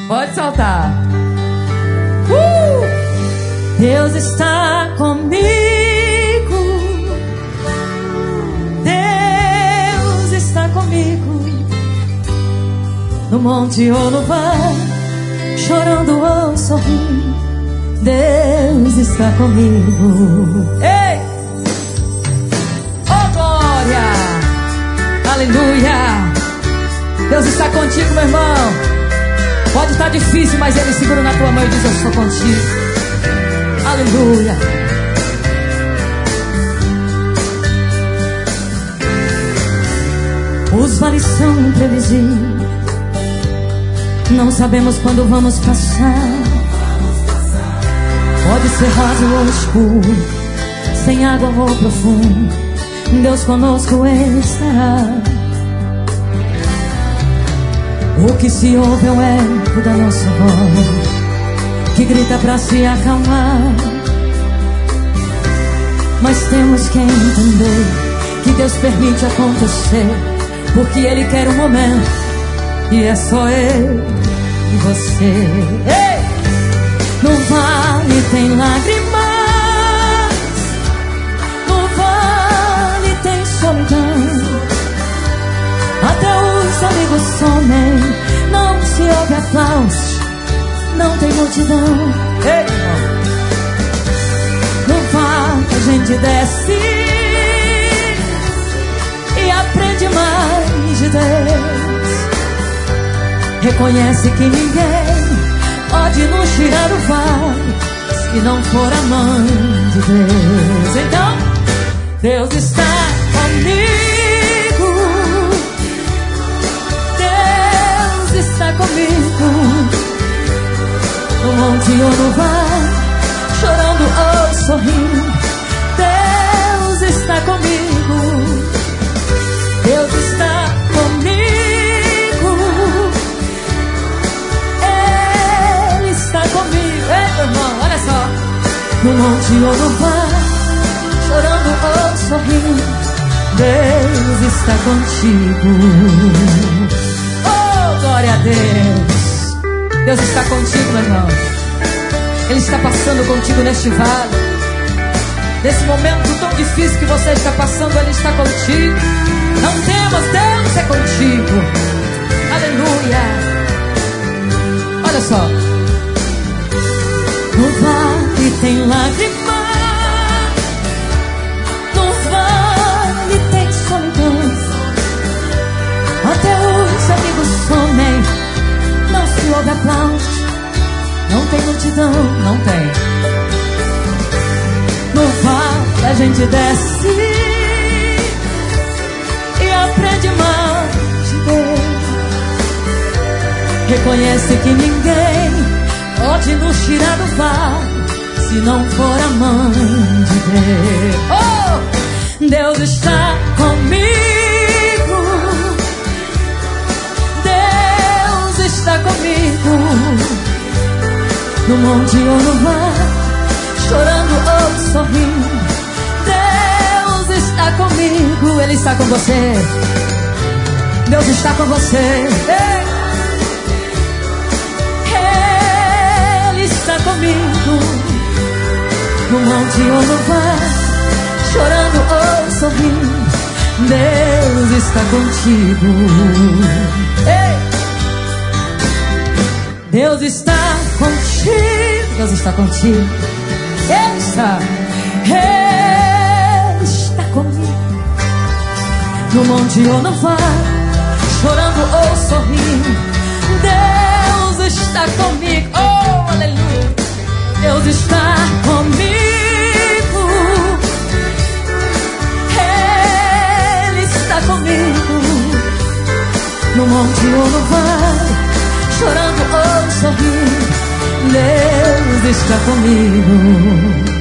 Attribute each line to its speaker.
Speaker 1: Pode soltar.
Speaker 2: Deus está comigo. Deus está comigo. No monte ou no vale, chorando ou sorrindo, Deus está comigo.
Speaker 1: Ei! Oh, glória! Aleluia! Deus está contigo, meu irmão. Pode estar difícil, mas Ele segura na tua mão e diz: eu sou contigo. Aleluia.
Speaker 2: Os vales são imprevisíveis, não sabemos quando vamos passar. Pode ser raso ou escuro, sem água ou profundo, Deus conosco estará. O que se ouve é o eco da nossa voz, que grita pra se acalmar. Mas temos que entender que Deus permite acontecer, porque Ele quer um momento, e é só eu e você. Ei! No vale tem lágrimas, no vale tem solidão, até os amigos somem, não se ouve aplausos, não tem multidão.
Speaker 1: Ei,
Speaker 2: no vale a gente desce e aprende mais de Deus. Reconhece que ninguém pode nos tirar o vale se não for a mão de Deus. Então, Deus está comigo, Deus está comigo. No monte ou no vale, chorando ou sorrindo, Deus está comigo. Deus está comigo, Ele está comigo. Ei, meu irmão, olha só. No monte ou no vale, chorando ou sorrindo, Deus está contigo.
Speaker 1: oh, glória a Deus. Deus está contigo, meu irmão. Ele está passando contigo neste vale. Nesse momento tão difícil que você está passando, Ele está contigo. Não temas, Deus é contigo. Aleluia. Olha só.
Speaker 2: No vale tem lágrimas, no vale tem solidão, até os amigos somem, não se ouve aplauso, não tem multidão.
Speaker 1: Não tem.
Speaker 2: No vale a gente desce e aprende mais de Deus. Reconhece que ninguém pode nos tirar do vale se não for a mão de Deus. Oh! Deus está comigo, Deus está comigo. No monte ou no vale, chorando ou sorrindo, Deus está comigo. Ele está com você, Deus está com você. Ei! Ele está comigo. No monte ou no vale, chorando ou sorrindo, Deus está contigo. Ei! Deus está contigo, Deus está contigo. Ele está comigo. No monte ou no vale, chorando ou sorrindo, Deus está comigo. Oh, aleluia. Deus está comigo. Ele está comigo. No monte ou no vale, chorando ou sorrindo, Deus está comigo.